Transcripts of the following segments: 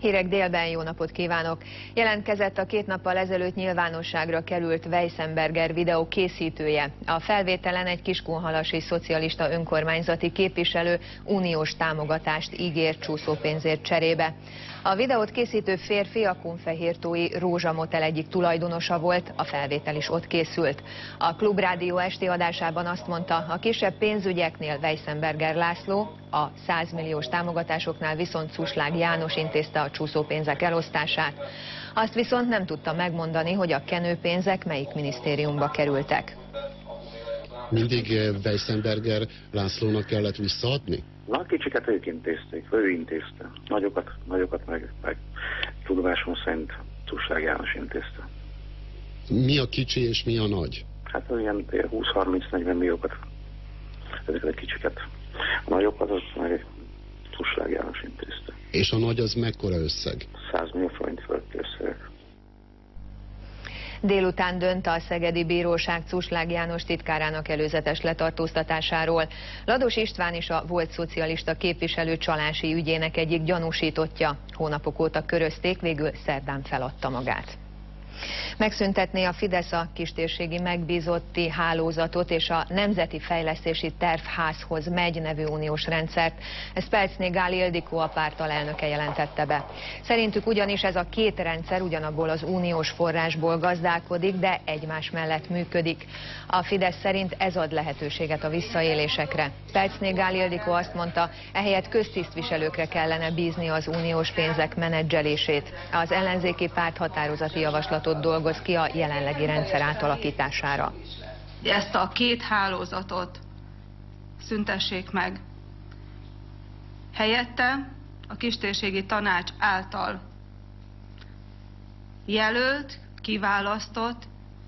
Hírek délben, jó napot kívánok! Jelentkezett a 2 nappal ezelőtt nyilvánosságra került Weissenberger videó készítője. A felvételen egy kiskunhalasi szocialista önkormányzati képviselő uniós támogatást ígért csúszópénzért cserébe. A videót készítő férfi a kunfehértói Rózsa Motel egyik tulajdonosa volt, a felvétel is ott készült. A Klubrádió esti adásában azt mondta, a kisebb pénzügyeknél Weissenberger László, a 100 milliós támogatásoknál viszont Cuslág János intézte a csúszópénzek elosztását. Azt viszont nem tudta megmondani, hogy a kenőpénzek melyik minisztériumba kerültek. Mindig Weissenberger Lászlónak kellett visszaadni? Na, a kicsiket ők intézték, ő intézte. Nagyokat meg tudomásom szerint Cuslág János intézte. Mi a kicsi és mi a nagy? Hát ilyen 20-30-40 milliókat, ezeket a kicsiket. A nagyokat az meg Cuslág János intézte. És a nagy az mekkora összeg? 100 millió forint fölötti összegek. Délután dönt a szegedi bíróság Cuslág János titkárának előzetes letartóztatásáról. Lados István is a volt szocialista képviselő csalási ügyének egyik gyanúsítottja. Hónapok óta körözték, végül szerdán feladta magát. Megszüntetné a Fidesz a kistérségi megbízotti hálózatot és a Nemzeti Fejlesztési Tervházhoz megy nevű uniós rendszert. Ezt Pelczné Gál Ildikó, a párt alelnöke jelentette be. Szerintük ugyanis ez a két rendszer ugyanabból az uniós forrásból gazdálkodik, de egymás mellett működik. A Fidesz szerint ez ad lehetőséget a visszaélésekre. Pelczné Gál Ildikó azt mondta, ehelyett köztisztviselőkre kellene bízni az uniós pénzek menedzselését. Az ellenzéki párt határozati javaslatot dolgoz ki a jelenlegi rendszer átalakítására. Ezt a két hálózatot szüntessék meg. Helyette a kistérségi tanács által jelölt, kiválasztott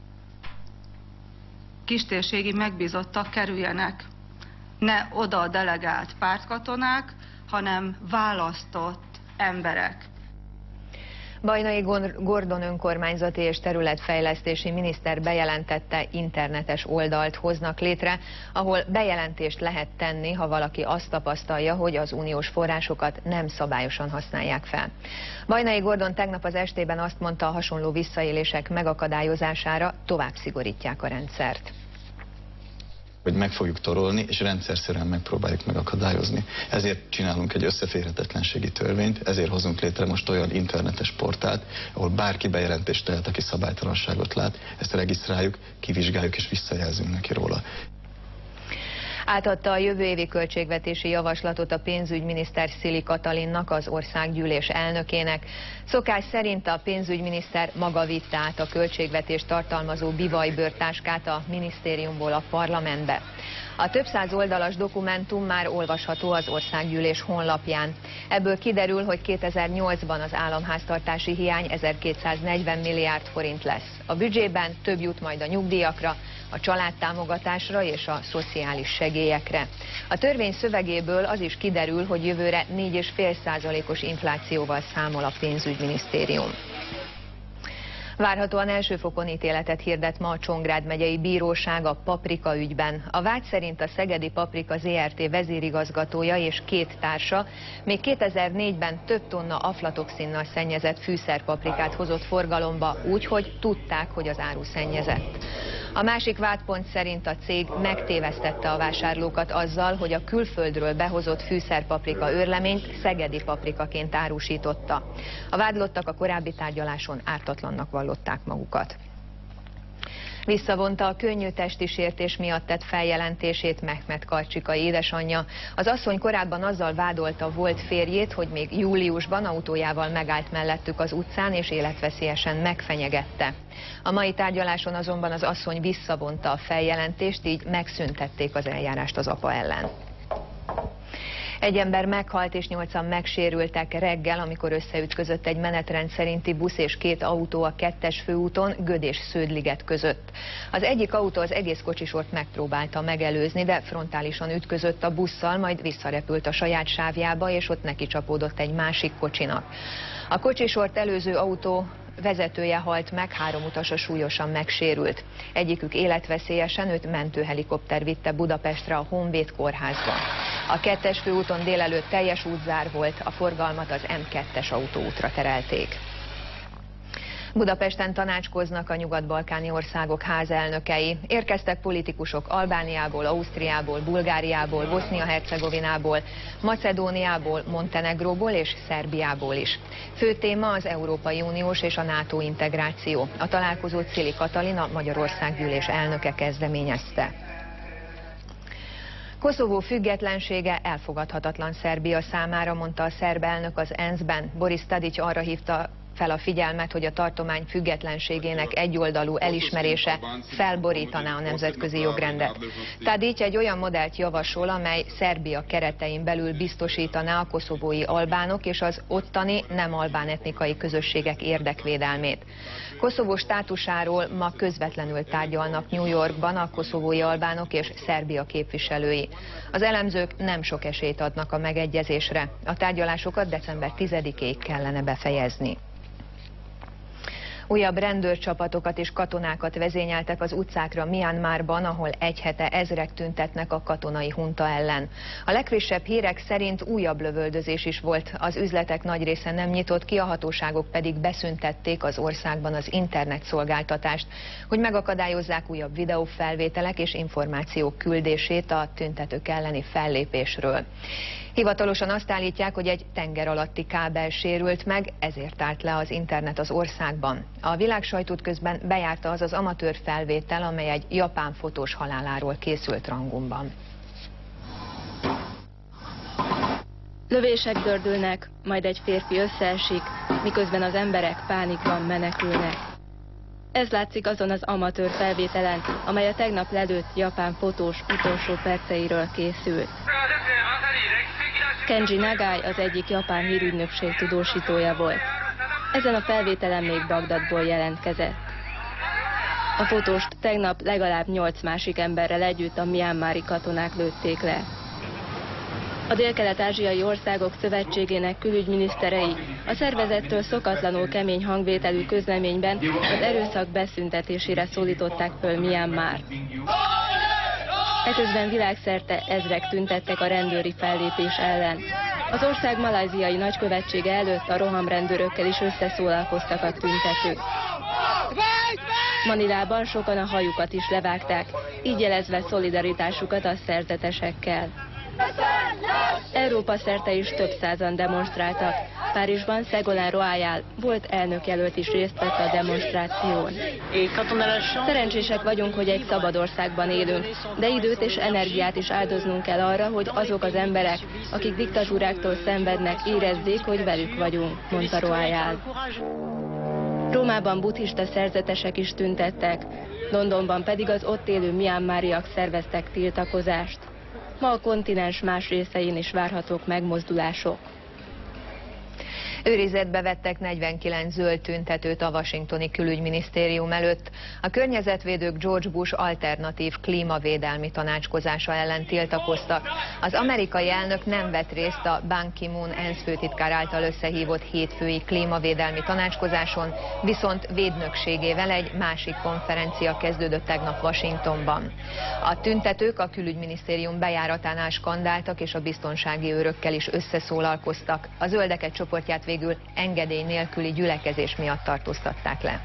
kistérségi megbízottak kerüljenek. Ne oda delegált pártkatonák, hanem választott emberek. Bajnai Gordon önkormányzati és területfejlesztési miniszter bejelentette, internetes oldalt hoznak létre, ahol bejelentést lehet tenni, ha valaki azt tapasztalja, hogy az uniós forrásokat nem szabályosan használják fel. Bajnai Gordon tegnap az estében azt mondta, a hasonló visszaélések megakadályozására tovább szigorítják a rendszert. Hogy meg fogjuk torolni, és rendszerszerűen megpróbáljuk megakadályozni. Ezért csinálunk egy összeférhetetlenségi törvényt, ezért hozunk létre most olyan internetes portált, ahol bárki bejelentést tehet, aki szabálytalanságot lát, ezt regisztráljuk, kivizsgáljuk és visszajelzünk neki róla. Átadta a jövő évi költségvetési javaslatot a pénzügyminiszter Szili Katalinnak, az országgyűlés elnökének. Szokás szerint a pénzügyminiszter maga vitte át a költségvetést tartalmazó bivajbőrtáskát a minisztériumból a parlamentbe. A több száz oldalas dokumentum már olvasható az országgyűlés honlapján. Ebből kiderül, hogy 2008-ban az államháztartási hiány 1240 milliárd forint lesz. A büdzsében több jut majd a nyugdíjakra, a családtámogatásra és a szociális segélyekre. A törvény szövegéből az is kiderül, hogy jövőre 4,5%-os inflációval számol a pénzügyminisztérium. Várhatóan első fokon ítéletet hirdet ma a Csongrád megyei bíróság a paprika ügyben. A vád szerint a Szegedi Paprika Zrt. Vezérigazgatója és két társa még 2004-ben több tonna aflatoxinnal szennyezett fűszerpaprikát hozott forgalomba úgy, hogy tudták, hogy az áru szennyezett. A másik vádpont szerint a cég megtévesztette a vásárlókat azzal, hogy a külföldről behozott fűszerpaprika őrleményt szegedi paprikaként árusította. A vádlottak a korábbi tárgyaláson ártatlannak vallották magukat. Visszavonta a könnyű testi sértés miatt tett feljelentését Mehmet Karcsikai édesanyja. Az asszony korábban azzal vádolta volt férjét, hogy még júliusban autójával megállt mellettük az utcán és életveszélyesen megfenyegette. A mai tárgyaláson azonban az asszony visszavonta a feljelentést, így megszüntették az eljárást az apa ellen. Egy ember meghalt és 8-an megsérültek reggel, amikor összeütközött egy menetrend szerinti busz és két autó a 2-es főúton Göd és Sződliget között. Az egyik autó az egész kocsisort megpróbálta megelőzni, de frontálisan ütközött a busszal, majd visszarepült a saját sávjába, és ott neki csapódott egy másik kocsinak. A kocsisort előző autó vezetője halt meg, 3 utasa súlyosan megsérült. Egyikük életveszélyesen, őt mentőhelikopter vitte Budapestre a Honvéd kórházba. A 2-es főúton délelőtt teljes útzár volt, a forgalmat az M2-es autóútra terelték. Budapesten tanácskoznak a nyugat-balkáni országok házelnökei. Érkeztek politikusok Albániából, Ausztriából, Bulgáriából, Bosznia-Hercegovinából, Macedóniából, Montenegróból és Szerbiából is. Fő téma az Európai Uniós és a NATO integráció. A találkozót Cili Katalin, Magyarország gyűlés elnöke kezdeményezte. Koszovó függetlensége elfogadhatatlan Szerbia számára, mondta a szerb elnök az ENSZ-ben. Boris Tadić arra hívta fel a figyelmet, hogy a tartomány függetlenségének egyoldalú elismerése felborítaná a nemzetközi jogrendet. Tadić egy olyan modellt javasol, amely Szerbia keretein belül biztosítaná a koszovói albánok és az ottani nem albán etnikai közösségek érdekvédelmét. Koszovó státusáról ma közvetlenül tárgyalnak New Yorkban a koszovói albánok és Szerbia képviselői. Az elemzők nem sok esélyt adnak a megegyezésre. A tárgyalásokat december 10-éig kellene befejezni. Újabb rendőrcsapatokat és katonákat vezényeltek az utcákra Myanmarban, ahol egy hete ezrek tüntetnek a katonai hunta ellen. A legfrissebb hírek szerint újabb lövöldözés is volt, az üzletek nagy része nem nyitott ki, a hatóságok pedig beszüntették az országban az internetszolgáltatást, hogy megakadályozzák újabb videófelvételek és információk küldését a tüntetők elleni fellépésről. Hivatalosan azt állítják, hogy egy tenger alatti kábel sérült meg, ezért állt le az internet az országban. A világsajtót közben bejárta az amatőr felvétel, amely egy japán fotós haláláról készült Rangunban. Lövések gördülnek, majd egy férfi összeesik, miközben az emberek pánikban menekülnek. Ez látszik azon az amatőr felvételen, amely a tegnap lelőtt japán fotós utolsó perceiről készült. Kenji Nagai az egyik japán hírügynökség tudósítója volt. Ezen a felvételen még Bagdadból jelentkezett. A fotóst tegnap legalább 8 másik emberrel együtt a mianmari katonák lőtték le. A Délkelet-ázsiai országok szövetségének külügyminiszterei a szervezettől szokatlanul kemény hangvételű közleményben az erőszak beszüntetésére szólították föl Myanmart. Eközben világszerte ezrek tüntettek a rendőri fellépés ellen. Az ország malajziai nagykövetsége előtt a rohamrendőrökkel is összeszólalkoztak a tüntetők. Manilában sokan a hajukat is levágták, így jelezve szolidaritásukat a szerzetesekkel. Európa szerte is több százan demonstráltak. Párizsban Ségolène Royal volt elnökjelölt is részt vett a demonstráción. Szerencsések vagyunk, hogy egy szabad országban élünk, de időt és energiát is áldoznunk kell arra, hogy azok az emberek, akik diktatúráktól szenvednek, érezzék, hogy velük vagyunk, mondta Royal. Rómában buddhista szerzetesek is tüntettek, Londonban pedig az ott élő mianmariak szerveztek tiltakozást. Ma a kontinens más részein is várhatók megmozdulások. Őrizetbe vettek 49 zöld tüntetőt a washingtoni külügyminisztérium előtt. A környezetvédők George Bush alternatív klímavédelmi tanácskozása ellen tiltakoztak. Az amerikai elnök nem vett részt a Ban Ki-moon ENSZ főtitkár által összehívott hétfői klímavédelmi tanácskozáson, viszont védnökségével egy másik konferencia kezdődött tegnap Washingtonban. A tüntetők a külügyminisztérium bejáratánál skandáltak, és a biztonsági őrökkel is összeszólalkoztak. A zöldek egy csoportját végül engedély nélküli gyülekezés miatt tartóztatták le.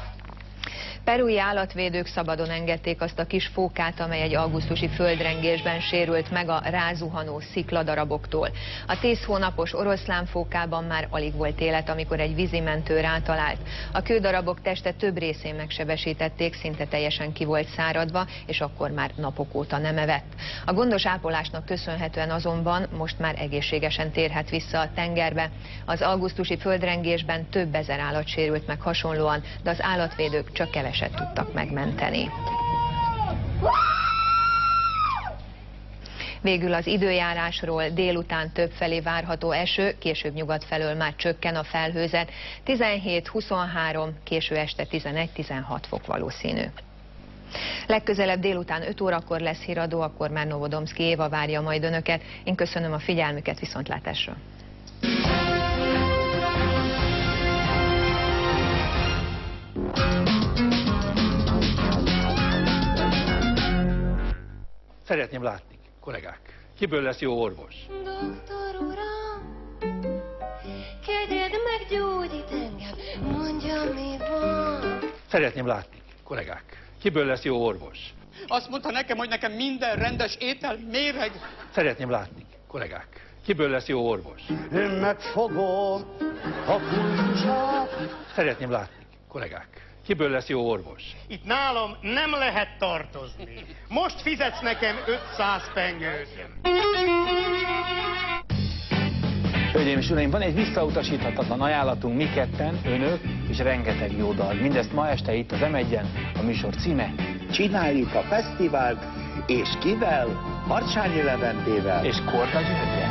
Perui állatvédők szabadon engedték azt a kis fókát, amely egy augusztusi földrengésben sérült meg a rázuhanó szikladaraboktól. A 10 hónapos oroszlánfókában már alig volt élet, amikor egy vízimentő rátalált. A kődarabok teste több részén megsebesítették, szinte teljesen ki volt száradva, és akkor már napok óta nem evett. A gondos ápolásnak köszönhetően azonban most már egészségesen térhet vissza a tengerbe. Az augusztusi földrengésben több ezer állat sérült meg hasonlóan, de az állatvédők csak keveset tudtak megmenteni. Végül az időjárásról: délután többfelé várható eső, később nyugat felől már csökken a felhőzet, 17-23, késő este 11-16 fok valószínű. Legközelebb délután 5 órakor lesz híradó, akkor már Novodomszki Éva várja majd önöket. Én köszönöm a figyelmüket, viszontlátásra! Szeretném látni, kollégák, kiből lesz jó orvos? Doktor uram, kegyed meggyógyít engem, mondja, mi van. Szeretném látni, kollégák, kiből lesz jó orvos? Azt mondta nekem, hogy nekem minden rendes étel méreg. Szeretném látni, kollégák, kiből lesz jó orvos? Én megfogom a kulcsát. Szeretném látni, kollégák, kiből lesz jó orvos? Itt nálam nem lehet tartozni. Most fizetsz nekem 500 pengőt. Hölgyeim és uraim, van egy visszautasíthatatlan ajánlatunk, mi ketten, önök és rengeteg jó dal. Mindezt ma este itt az M1-en, a műsor címe. Csináljuk a fesztivált, és kivel? Harcsányi Leventével. És Korda Györggyel.